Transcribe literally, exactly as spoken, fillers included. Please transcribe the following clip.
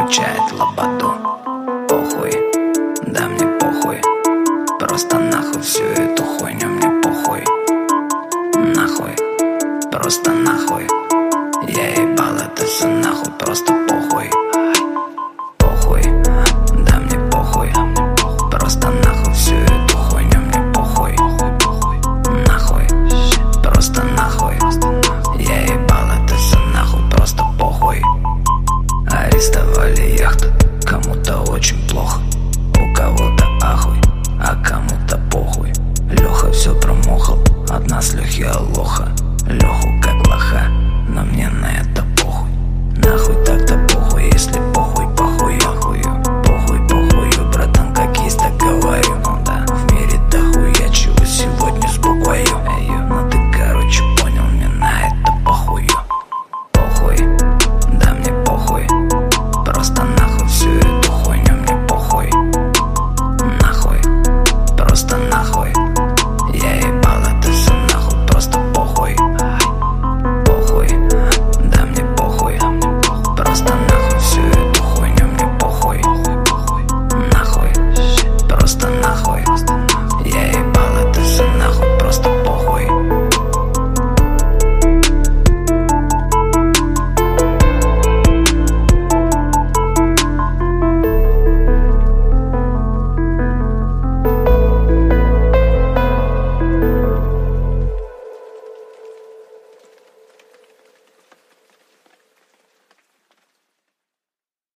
качает лободу. Похуй, да мне похуй, просто нахуй всю эту хуйню, мне похуй. Нахуй, просто нахуй, я ебал это все нахуй, просто похуй. Похуй, да мне похуй, просто нахуй всю эту хуйню, мне похуй. Нахуй, просто нахуй, я ебал это все нахуй, просто похуй. Арестовали яхту, кому-то очень плохо, у кого-то ахуй, а кому-то похуй. Леха все промохал, от нас Лехи алоха. Леху как лоха, но мне на это похуй. Нахуй так-то похуй, если